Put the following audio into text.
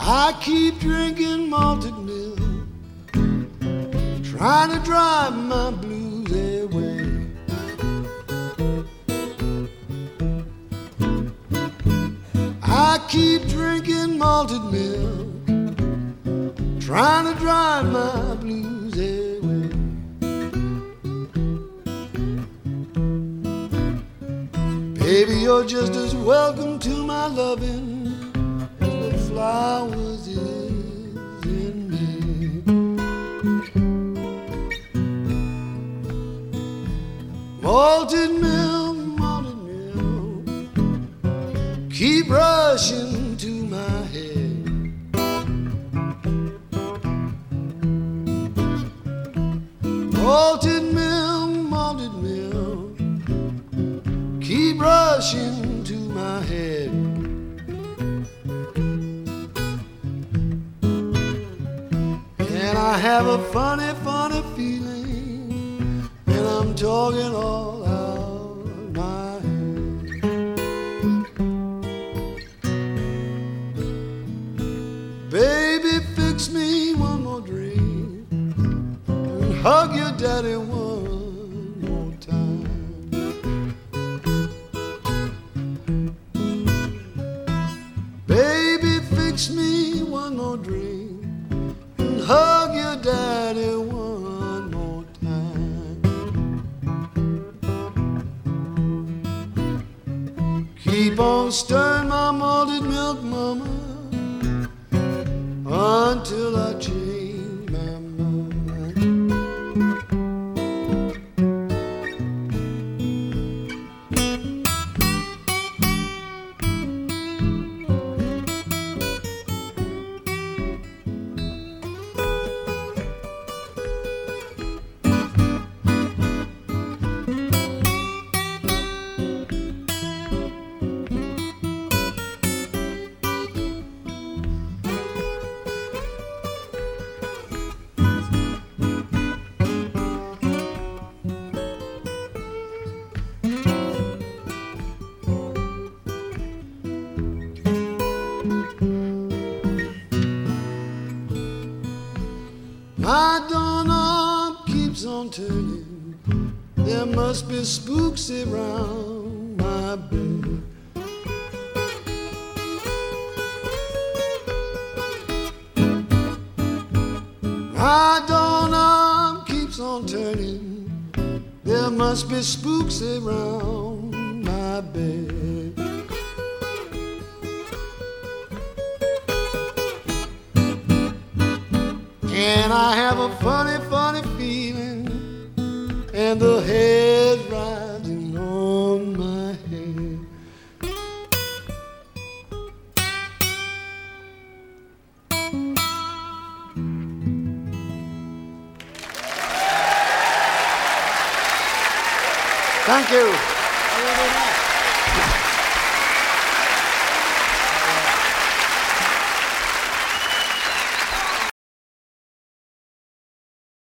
I keep drinking malted milk, trying to drive my blues away. I keep drinking malted milk, trying to drive my blues away. Baby, you're just as welcome to my loving as the flowers is in me. Malted milk, keep rushing to my head. Malted milk, keep rushing to my head. And I have a funny, funny feeling, and I'm talking all out my head. Baby, fix me one more drink and hug your daddy one more time. Baby, fix me one more drink and hug your daddy one more time. Keep on stirring my malted milk, mama, until I change my mind. My doorknob keeps on turning, there must be spooks around my bed. My doorknob keeps on turning, there must be spooks around my bed. And I have a funny, funny feeling, and the hair's rising on my head. Thank you.